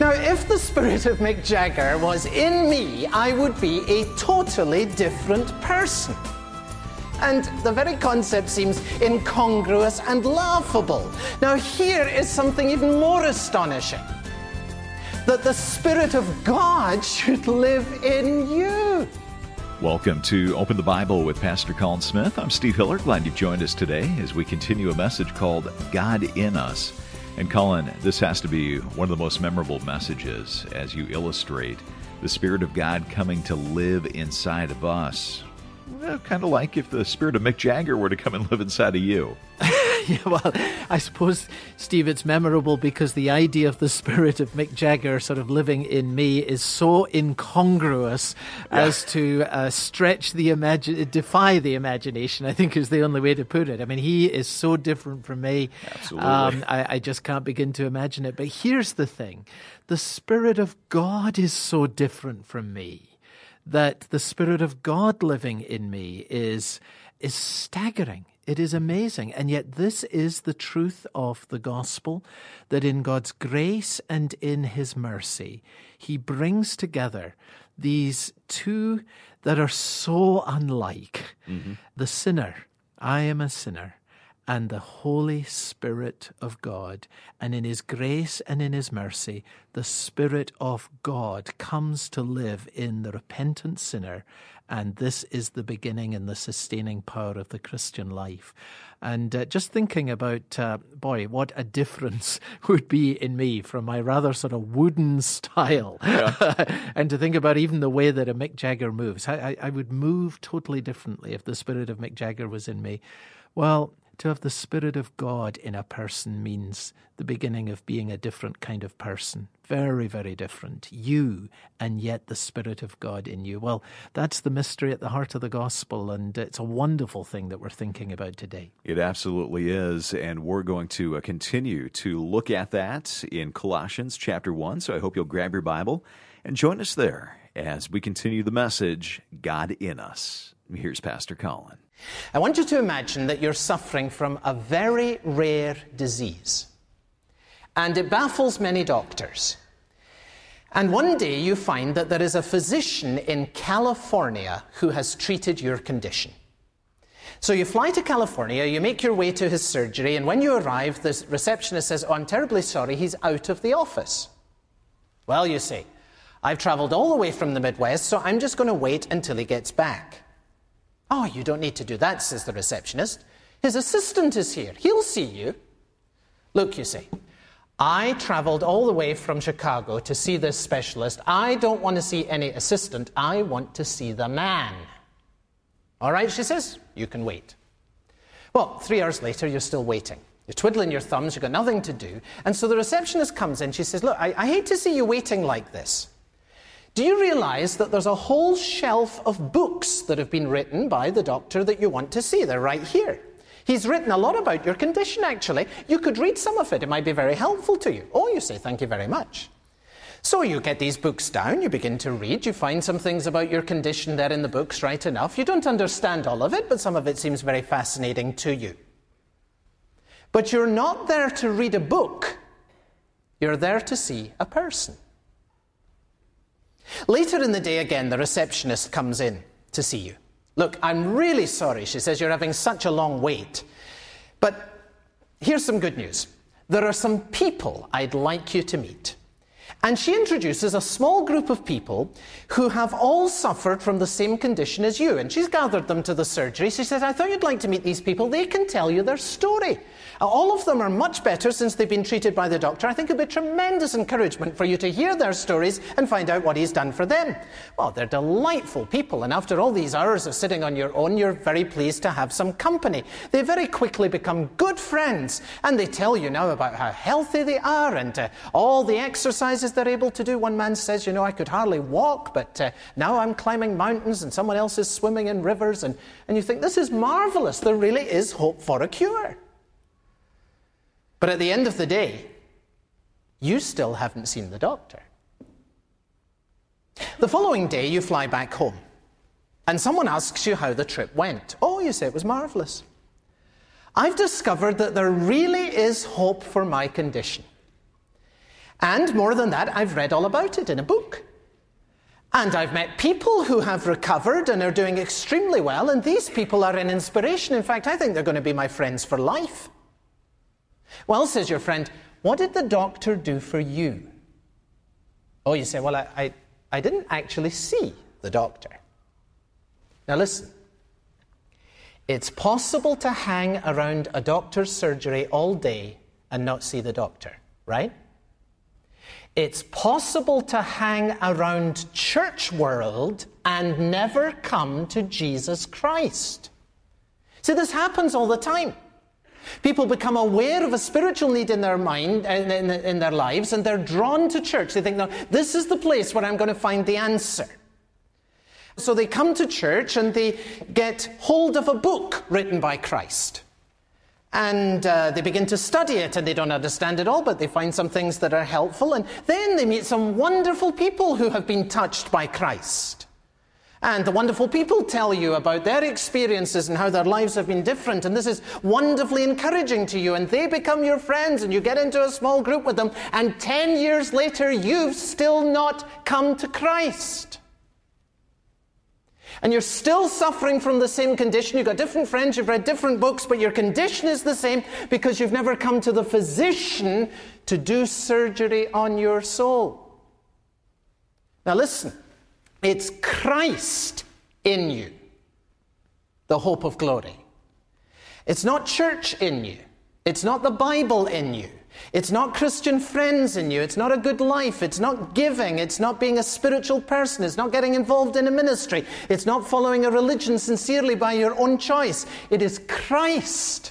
Now, if the spirit of Mick Jagger was in me, I would be a totally different person. And the very concept seems incongruous and laughable. Now, here is something even more astonishing. That the Spirit of God should live in you. Welcome to Open the Bible with Pastor Colin Smith. I'm Steve Hiller. Glad you've joined us today as we continue a message called God in Us. And Colin, this has to be one of the most memorable messages as you illustrate the Spirit of God coming to live inside of us. Well, kind of like if the Spirit of Mick Jagger were to come and live inside of you. Yeah, well, I suppose, Steve, it's memorable because the idea of the spirit of Mick Jagger sort of living in me is so incongruous as to defy the imagination, I think is the only way to put it. I mean, he is so different from me. Absolutely. I just can't begin to imagine it. But here's the thing. The Spirit of God is so different from me that the Spirit of God living in me is staggering. It is amazing. And yet this is the truth of the gospel, that in God's grace and in his mercy, he brings together these two that are so unlike. Mm-hmm. The sinner, I am a sinner, and the Holy Spirit of God. And in his grace and in his mercy, the Spirit of God comes to live in the repentant sinner. And this is the beginning and the sustaining power of the Christian life. And just thinking about, what a difference would be in me from my rather sort of wooden style. Yeah. And to think about even the way that a Mick Jagger moves. I would move totally differently if the spirit of Mick Jagger was in me. Well, to have the Spirit of God in a person means the beginning of being a different kind of person. Very, very different. You, and yet the Spirit of God in you. Well, that's the mystery at the heart of the gospel, and it's a wonderful thing that we're thinking about today. It absolutely is, and we're going to continue to look at that in Colossians chapter 1, so I hope you'll grab your Bible and join us there as we continue the message, God in Us. Here's Pastor Colin. I want you to imagine that you're suffering from a very rare disease. And it baffles many doctors. And one day you find that there is a physician in California who has treated your condition. So you fly to California, you make your way to his surgery, and when you arrive, the receptionist says, "Oh, I'm terribly sorry, he's out of the office." Well, you say, "I've traveled all the way from the Midwest, so I'm just going to wait until he gets back." "Oh, you don't need to do that," says the receptionist. "His assistant is here. He'll see you." "Look," you say, "I traveled all the way from Chicago to see this specialist. I don't want to see any assistant. I want to see the man." "All right," she says, "you can wait." Well, 3 hours later, you're still waiting. You're twiddling your thumbs, you've got nothing to do. And so the receptionist comes in, she says, "Look, I hate to see you waiting like this. Do you realize that there's a whole shelf of books that have been written by the doctor that you want to see? They're right here. He's written a lot about your condition, actually. You could read some of it. It might be very helpful to you." "Oh," you say, "thank you very much." So you get these books down, you begin to read, you find some things about your condition there in the books, right enough. You don't understand all of it, but some of it seems very fascinating to you. But you're not there to read a book. You're there to see a person. Later in the day again, the receptionist comes in to see you. "Look, I'm really sorry," she says, "you're having such a long wait. But here's some good news. There are some people I'd like you to meet." And she introduces a small group of people who have all suffered from the same condition as you. And she's gathered them to the surgery. She says, "I thought you'd like to meet these people. They can tell you their story. All of them are much better since they've been treated by the doctor. I think it'd be tremendous encouragement for you to hear their stories and find out what he's done for them." Well, they're delightful people, and after all these hours of sitting on your own, you're very pleased to have some company. They very quickly become good friends, and they tell you now about how healthy they are and all the exercises they're able to do. One man says, "I could hardly walk, but now I'm climbing mountains, and someone else is swimming in rivers," and you think, this is marvelous. There really is hope for a cure. But at the end of the day, you still haven't seen the doctor. The following day, you fly back home, and someone asks you how the trip went. "Oh," you say, "it was marvelous. I've discovered that there really is hope for my condition. And more than that, I've read all about it in a book. And I've met people who have recovered and are doing extremely well, and these people are an inspiration. In fact, I think they're going to be my friends for life. Well, says your friend, what did the doctor do for you? Oh, you say, well, I didn't actually see the doctor. Now listen, it's possible to hang around a doctor's surgery all day and not see the doctor, right? It's possible to hang around church world and never come to Jesus Christ. See, this happens all the time. People become aware of a spiritual need in their mind, in their lives, and they're drawn to church. They think, no, this is the place where I'm going to find the answer. So they come to church and they get hold of a book written by Christ. And they begin to study it, and they don't understand it all, but they find some things that are helpful. And then they meet some wonderful people who have been touched by Christ. And the wonderful people tell you about their experiences and how their lives have been different. And this is wonderfully encouraging to you. And they become your friends, and you get into a small group with them. And 10 years later, you've still not come to Christ. And you're still suffering from the same condition. You've got different friends, you've read different books, but your condition is the same because you've never come to the physician to do surgery on your soul. Now listen, it's Christ in you, the hope of glory. It's not church in you. It's not the Bible in you. It's not Christian friends in you. It's not a good life. It's not giving. It's not being a spiritual person. It's not getting involved in a ministry. It's not following a religion sincerely by your own choice. It is Christ.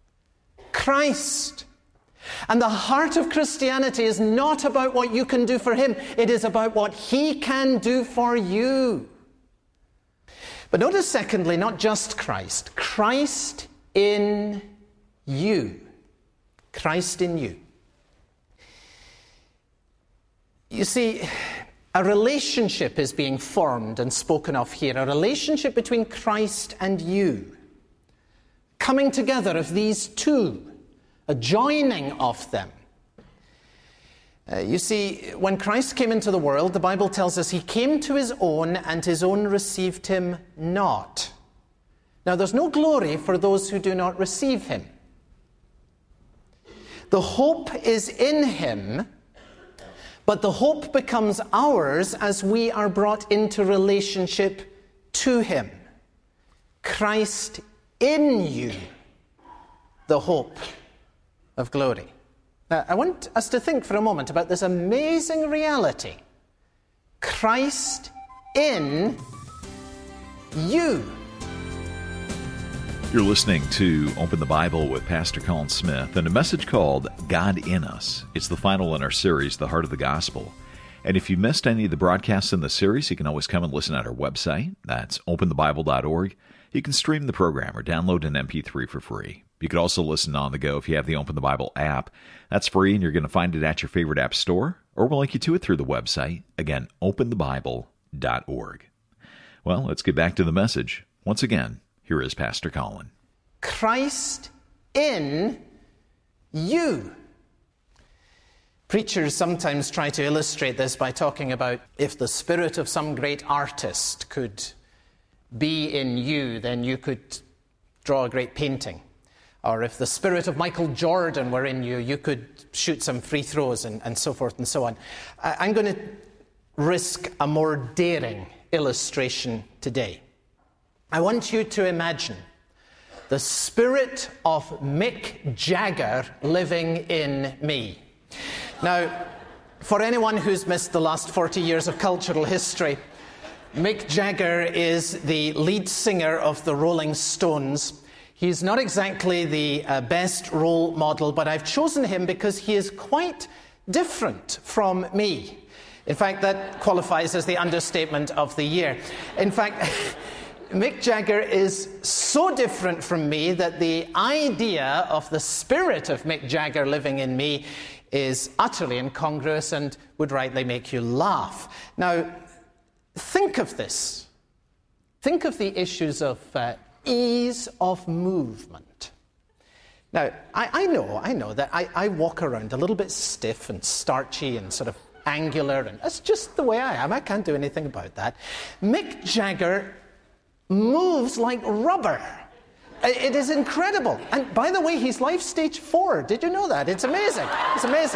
Christ. And the heart of Christianity is not about what you can do for him. It is about what he can do for you. But notice, secondly, not just Christ. Christ in you. Christ in you. You see, a relationship is being formed and spoken of here, a relationship between Christ and you. Coming together of these two, a joining of them. You see, when Christ came into the world, the Bible tells us he came to his own and his own received him not. Now, there's no glory for those who do not receive him. The hope is in him, but the hope becomes ours as we are brought into relationship to him. Christ in you, the hope of glory. Now, I want us to think for a moment about this amazing reality. Christ in you. You're listening to Open the Bible with Pastor Colin Smith and a message called God in Us. It's the final in our series, The Heart of the Gospel. And if you missed any of the broadcasts in the series, you can always come and listen at our website. That's openthebible.org. You can stream the program or download an MP3 for free. You could also listen on the go if you have the Open the Bible app. That's free, and you're going to find it at your favorite app store, or we'll link you to it through the website. Again, openthebible.org. Well, let's get back to the message. Once again, here is Pastor Colin. Christ in you. Preachers sometimes try to illustrate this by talking about if the spirit of some great artist could be in you, then you could draw a great painting. Or if the spirit of Michael Jordan were in you, you could shoot some free throws and so forth and so on. I'm going to risk a more daring illustration today. I want you to imagine the spirit of Mick Jagger living in me. Now, for anyone who's missed the last 40 years of cultural history, Mick Jagger is the lead singer of the Rolling Stones. He's not exactly the best role model, but I've chosen him because he is quite different from me. In fact, that qualifies as the understatement of the year. In fact, Mick Jagger is so different from me that the idea of the spirit of Mick Jagger living in me is utterly incongruous and would rightly make you laugh. Now, think of this. Think of the issues of ease of movement. Now, I know that I walk around a little bit stiff and starchy and sort of angular, and that's just the way I am. I can't do anything about that. Mick Jagger moves like rubber. It is incredible. And by the way, he's life stage 4. Did you know that? It's amazing. It's amazing.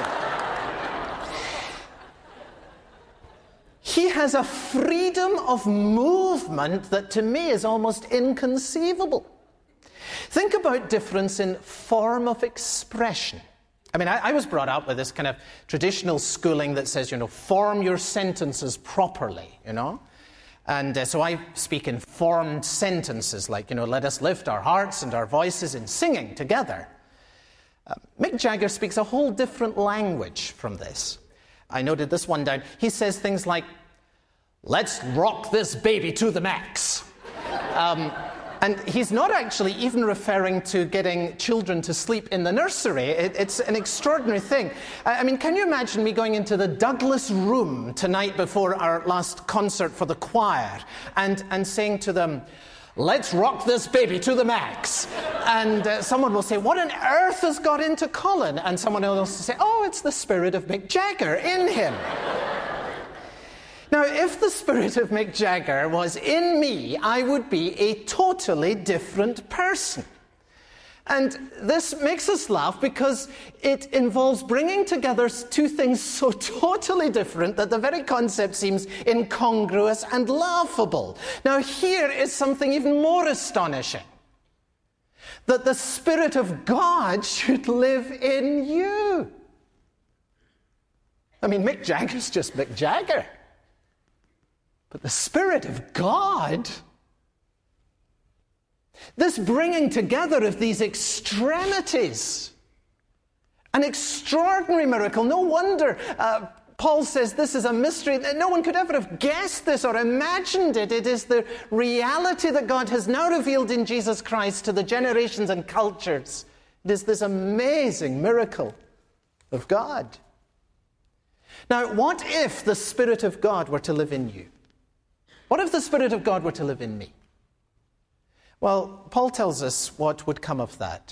He has a freedom of movement that to me is almost inconceivable. Think about difference in form of expression. I mean, I was brought up with this kind of traditional schooling that says, form your sentences properly, And so I speak in formed sentences like, let us lift our hearts and our voices in singing together. Mick Jagger speaks a whole different language from this. I noted this one down. He says things like, let's rock this baby to the max. And he's not actually even referring to getting children to sleep in the nursery. It's an extraordinary thing. I mean, can you imagine me going into the Douglas Room tonight before our last concert for the choir and saying to them, let's rock this baby to the max. And someone will say, what on earth has got into Colin? And someone else will say, oh, it's the spirit of Mick Jagger in him. Now, if the spirit of Mick Jagger was in me, I would be a totally different person. And this makes us laugh because it involves bringing together two things so totally different that the very concept seems incongruous and laughable. Now, here is something even more astonishing. That the Spirit of God should live in you. I mean, Mick Jagger's just Mick Jagger. But the Spirit of God, this bringing together of these extremities, an extraordinary miracle. No wonder Paul says this is a mystery. No one could ever have guessed this or imagined it. It is the reality that God has now revealed in Jesus Christ to the generations and cultures. It is this amazing miracle of God. Now, what if the Spirit of God were to live in you? What if the Spirit of God were to live in me? Well, Paul tells us what would come of that.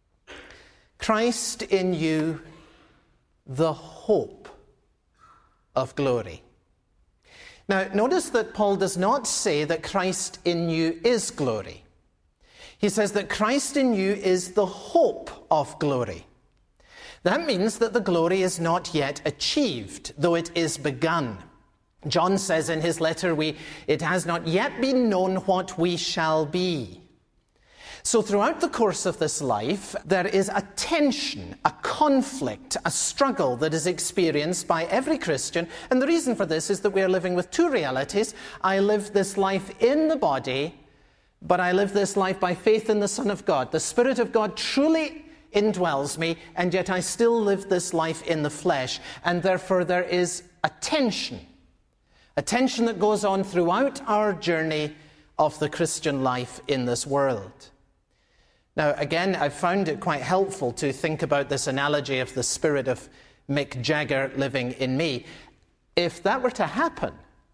Christ in you, the hope of glory. Now, notice that Paul does not say that Christ in you is glory. He says that Christ in you is the hope of glory. That means that the glory is not yet achieved, though it is begun. John says in his letter, it has not yet been known what we shall be. So throughout the course of this life, there is a tension, a conflict, a struggle that is experienced by every Christian. And the reason for this is that we are living with two realities. I live this life in the body, but I live this life by faith in the Son of God. The Spirit of God truly indwells me, and yet I still live this life in the flesh. And therefore there is a tension that goes on throughout our journey of the Christian life in this world. Now, again, I've found it quite helpful to think about this analogy of the spirit of Mick Jagger living in me. If that were to happen,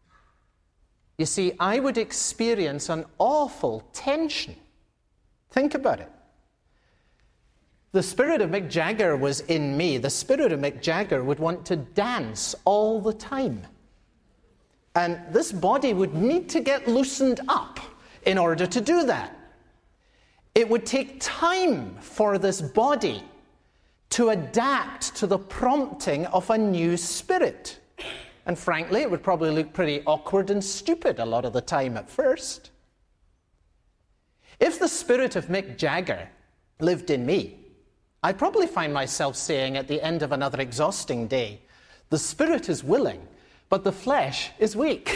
you see, I would experience an awful tension. Think about it. The spirit of Mick Jagger was in me. The spirit of Mick Jagger would want to dance all the time. And this body would need to get loosened up in order to do that. It would take time for this body to adapt to the prompting of a new spirit. And frankly, it would probably look pretty awkward and stupid a lot of the time at first. If the spirit of Mick Jagger lived in me, I'd probably find myself saying at the end of another exhausting day, the spirit is willing, but the flesh is weak.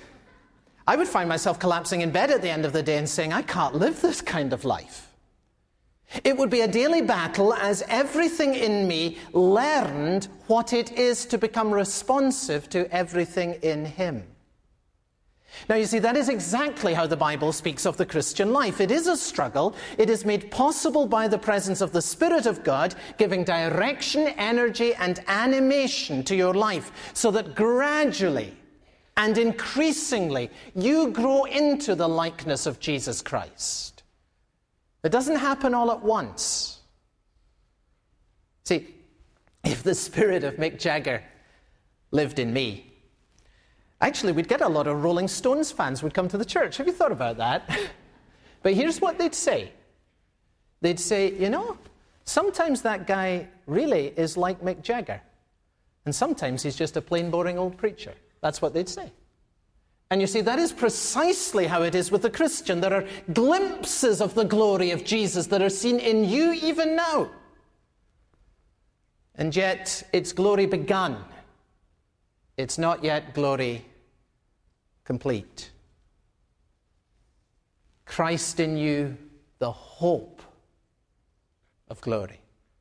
I would find myself collapsing in bed at the end of the day and saying, I can't live this kind of life. It would be a daily battle as everything in me learned what it is to become responsive to everything in him. Now, you see, that is exactly how the Bible speaks of the Christian life. It is a struggle. It is made possible by the presence of the Spirit of God, giving direction, energy, and animation to your life, so that gradually and increasingly you grow into the likeness of Jesus Christ. It doesn't happen all at once. See, if the spirit of Mick Jagger lived in me, actually we'd get a lot of Rolling Stones fans would come to the church. Have you thought about that? But here's what they'd say. They'd say, you know, sometimes that guy really is like Mick Jagger. And sometimes he's just a plain, boring old preacher. That's what they'd say. And you see, that is precisely how it is with the Christian. There are glimpses of the glory of Jesus that are seen in you even now. And yet, it's glory begun. It's not yet glory complete. Christ in you, the hope of glory.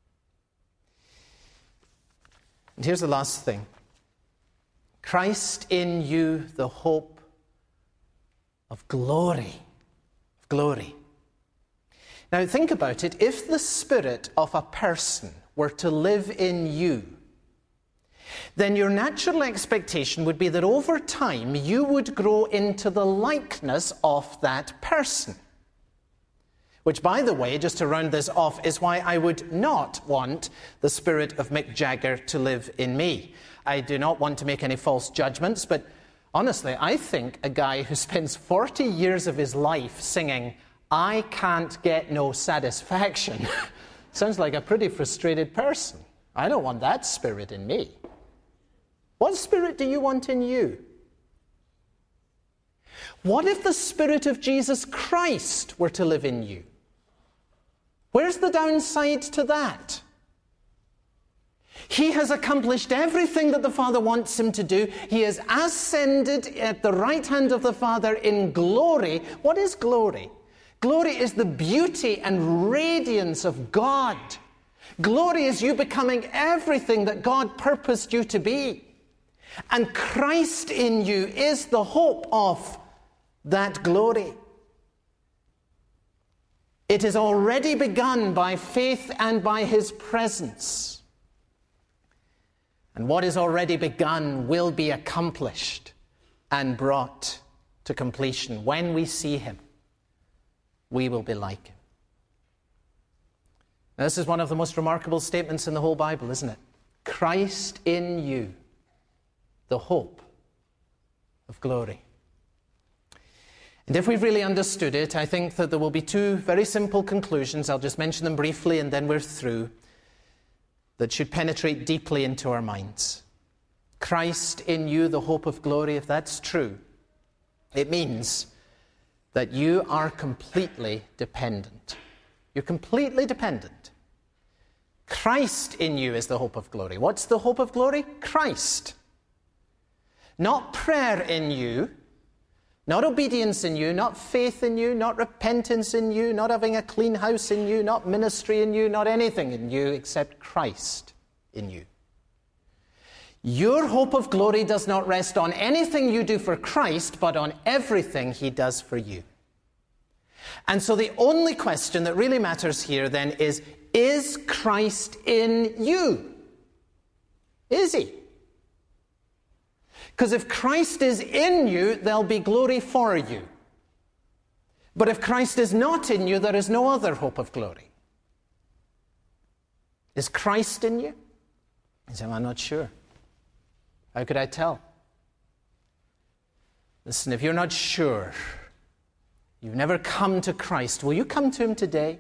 And here's the last thing. Christ in you, the hope of glory. Of glory. Now think about it. If the spirit of a person were to live in you, then your natural expectation would be that over time you would grow into the likeness of that person. Which, by the way, just to round this off, is why I would not want the spirit of Mick Jagger to live in me. I do not want to make any false judgments, but honestly, I think a guy who spends 40 years of his life singing, "I can't get no satisfaction," sounds like a pretty frustrated person. I don't want that spirit in me. What spirit do you want in you? What if the Spirit of Jesus Christ were to live in you? Where's the downside to that? He has accomplished everything that the Father wants him to do. He has ascended at the right hand of the Father in glory. What is glory? Glory is the beauty and radiance of God. Glory is you becoming everything that God purposed you to be. And Christ in you is the hope of that glory. It is already begun by faith and by his presence. And what is already begun will be accomplished and brought to completion. When we see him, we will be like him. Now, this is one of the most remarkable statements in the whole Bible, isn't it? Christ in you, the hope of glory. And if we've really understood it, I think that there will be two very simple conclusions. I'll just mention them briefly and then we're through, that should penetrate deeply into our minds. Christ in you, the hope of glory. If that's true, it means that you are completely dependent. You're completely dependent. Christ in you is the hope of glory. What's the hope of glory? Christ. Not prayer in you, not obedience in you, not faith in you, not repentance in you, not having a clean house in you, not ministry in you, not anything in you except Christ in you. Your hope of glory does not rest on anything you do for Christ, but on everything he does for you. And so the only question that really matters here then is Christ in you? Is he? Because if Christ is in you, there'll be glory for you. But if Christ is not in you, there is no other hope of glory. Is Christ in you? You say, I'm not sure. How could I tell? Listen, if you're not sure, you've never come to Christ, will you come to him today?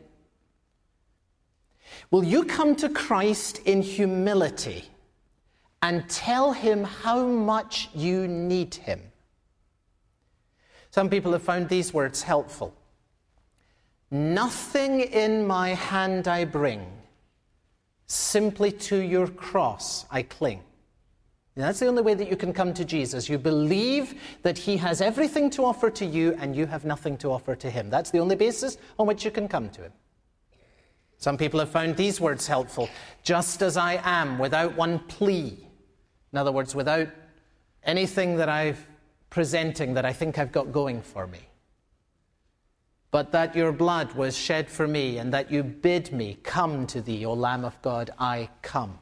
Will you come to Christ in humility and tell him how much you need him? Some people have found these words helpful. Nothing in my hand I bring, simply to your cross I cling. Now, that's the only way that you can come to Jesus. You believe that he has everything to offer to you and you have nothing to offer to him. That's the only basis on which you can come to him. Some people have found these words helpful. Just as I am, without one plea. In other words, without anything that I'm presenting that I think I've got going for me. But that your blood was shed for me and that you bid me come to thee, O Lamb of God, I come.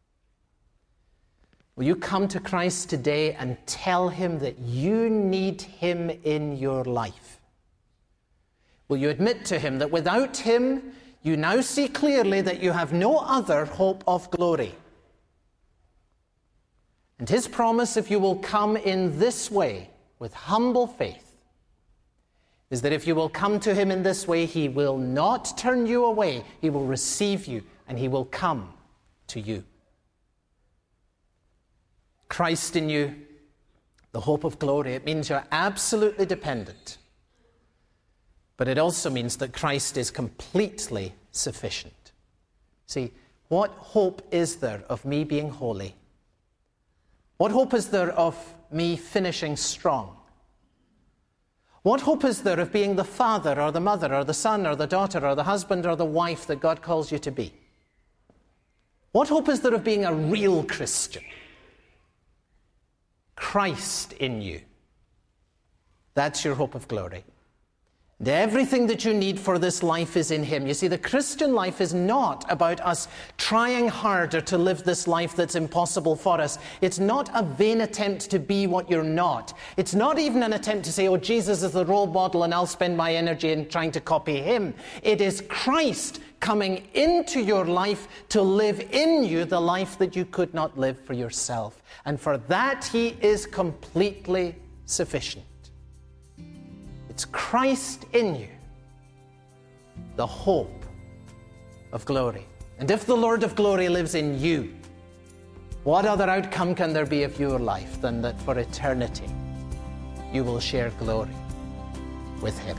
Will you come to Christ today and tell him that you need him in your life? Will you admit to him that without him, you now see clearly that you have no other hope of glory. And his promise, if you will come in this way, with humble faith, is that if you will come to him in this way, he will not turn you away. He will receive you, and he will come to you. Christ in you, the hope of glory. It means you're absolutely dependent. But it also means that Christ is completely sufficient. See, what hope is there of me being holy? What hope is there of me finishing strong? What hope is there of being the father or the mother or the son or the daughter or the husband or the wife that God calls you to be? What hope is there of being a real Christian? Christ in you. That's your hope of glory. And everything that you need for this life is in him. You see, the Christian life is not about us trying harder to live this life that's impossible for us. It's not a vain attempt to be what you're not. It's not even an attempt to say, oh, Jesus is the role model and I'll spend my energy in trying to copy him. It is Christ coming into your life to live in you the life that you could not live for yourself. And for that, he is completely sufficient. It's Christ in you, the hope of glory. And if the Lord of glory lives in you, what other outcome can there be of your life than that for eternity you will share glory with him?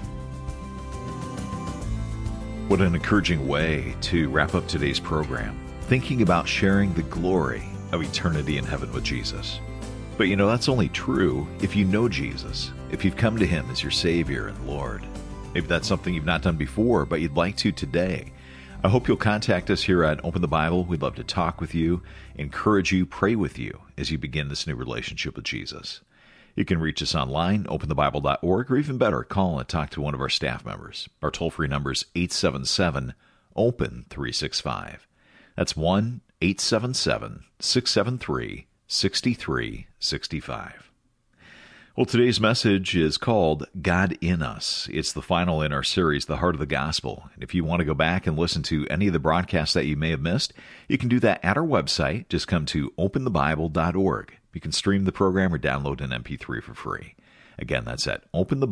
What an encouraging way to wrap up today's program, thinking about sharing the glory of eternity in heaven with Jesus. But you know, that's only true if you know Jesus, if you've come to him as your Savior and Lord. Maybe that's something you've not done before, but you'd like to today. I hope you'll contact us here at Open the Bible. We'd love to talk with you, encourage you, pray with you as you begin this new relationship with Jesus. You can reach us online, openthebible.org, or even better, call and talk to one of our staff members. Our toll-free number is 877-OPEN-365. That's 1-877-673-6365. Well, today's message is called God in Us. It's the final in our series, The Heart of the Gospel. And if you want to go back and listen to any of the broadcasts that you may have missed, you can do that at our website. Just come to openthebible.org. You can stream the program or download an MP3 for free. Again, that's at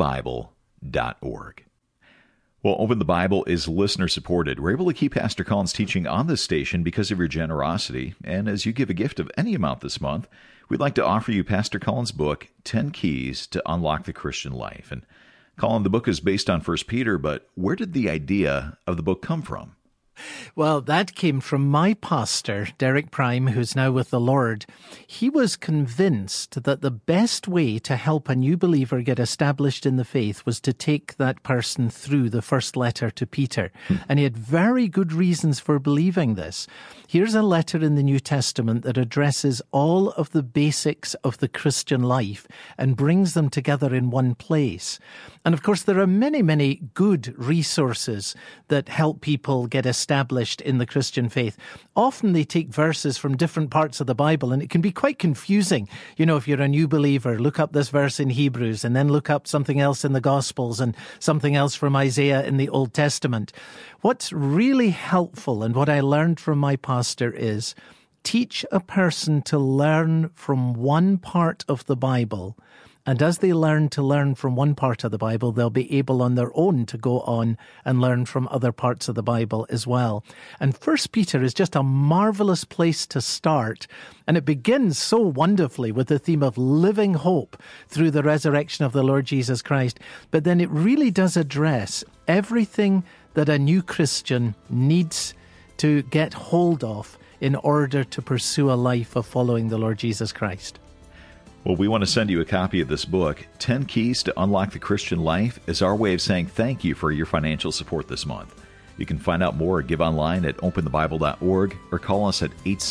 openthebible.org. Well, Open the Bible is listener-supported. We're able to keep Pastor Colin's teaching on this station because of your generosity. And as you give a gift of any amount this month, we'd like to offer you Pastor Colin's book, 10 Keys to Unlock the Christian Life. And Colin, the book is based on 1 Peter, but where did the idea of the book come from? Well, that came from my pastor, Derek Prime, who's now with the Lord. He was convinced that the best way to help a new believer get established in the faith was to take that person through the first letter to Peter. And he had very good reasons for believing this. Here's a letter in the New Testament that addresses all of the basics of the Christian life and brings them together in one place. And of course, there are many, many good resources that help people get established in the Christian faith. Often they take verses from different parts of the Bible, and it can be quite confusing. You know, if you're a new believer, look up this verse in Hebrews, and then look up something else in the Gospels, and something else from Isaiah in the Old Testament. What's really helpful, and what I learned from my pastor, is teach a person to learn from one part of the Bible. And as they learn to learn from one part of the Bible, they'll be able on their own to go on and learn from other parts of the Bible as well. And 1 Peter is just a marvelous place to start. And it begins so wonderfully with the theme of living hope through the resurrection of the Lord Jesus Christ. But then it really does address everything that a new Christian needs to get hold of in order to pursue a life of following the Lord Jesus Christ. Well, we want to send you a copy of this book. 10 Keys to Unlock the Christian Life is our way of saying thank you for your financial support this month. You can find out more or give online at openthebible.org or call us at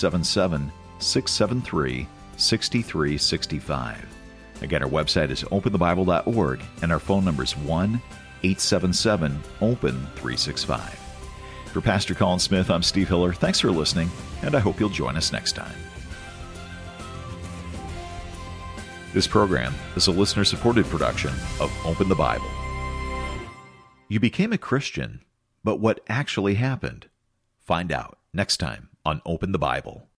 877-673-6365. Again, our website is openthebible.org and our phone number is 1-877-OPEN-365. For Pastor Colin Smith, I'm Steve Hiller. Thanks for listening, and I hope you'll join us next time. This program is a listener-supported production of Open the Bible. You became a Christian but what actually happened? Find out next time on Open the Bible.